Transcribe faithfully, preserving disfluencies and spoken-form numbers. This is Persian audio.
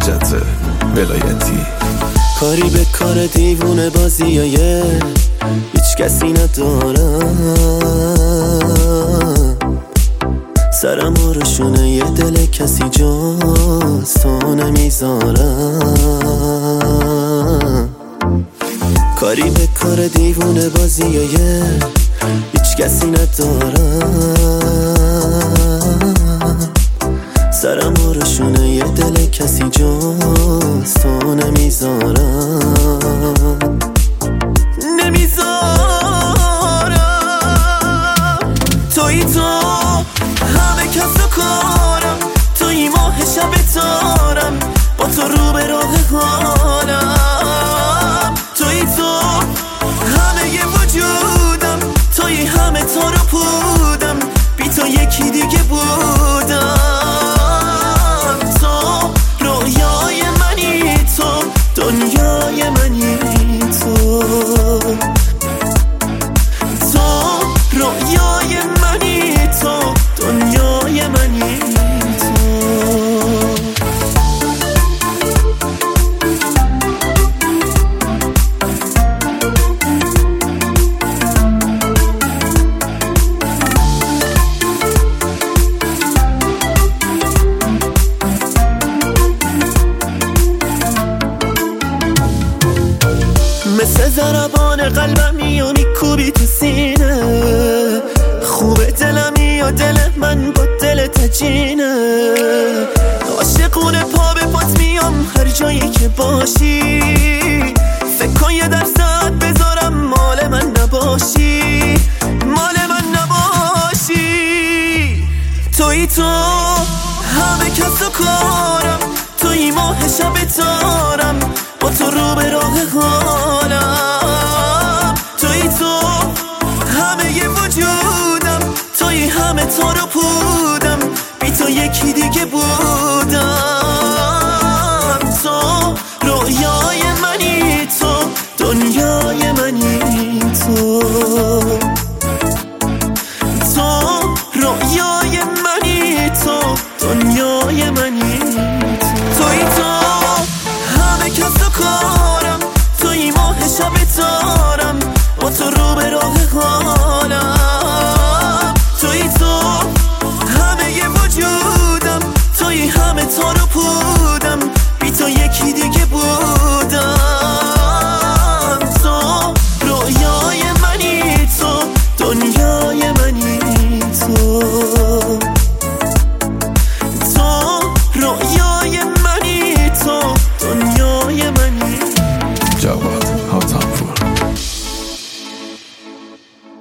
حجت ولایتی. کاری به کار دیوونه بازیای هیچ کسی ندارم، سرم روشونه یه دل کسی جز تو نمیذارم. کاری به کار دیوونه بازیای هیچ کسی ندارم، سرم روشونه یه دل کسی جز تو نمیذارم. نمیذارم توی تو همه کس و کارم، توی ماه شب تارم، با تو رو به راه حالم. توی تو همه ی وجودم، توی همه تار و پودم، بی تو یکی دیگه بودم. دنیای منی تو، تو رویای منی تو، دنیای منی تو. مثل ضربان قلبم یا میکوبی تو سینه، خوبه دلمی یا دل من با دل تجینه. عاشقونه پا به پات میام هر جایی که باشی، فکر کن یه درصد بذارم مال من نباشی، مال من نباشی. توی تو همه کس و کارم، توی ماه شب تارم، با تو رو به راه حالم. توی تو همه ی وجودم، توی همه تار و پودم، بی تو یکی دیگه بودم. تو رویای منی تو، دنیای منی تو، تو رویای منی تو، دنیای منی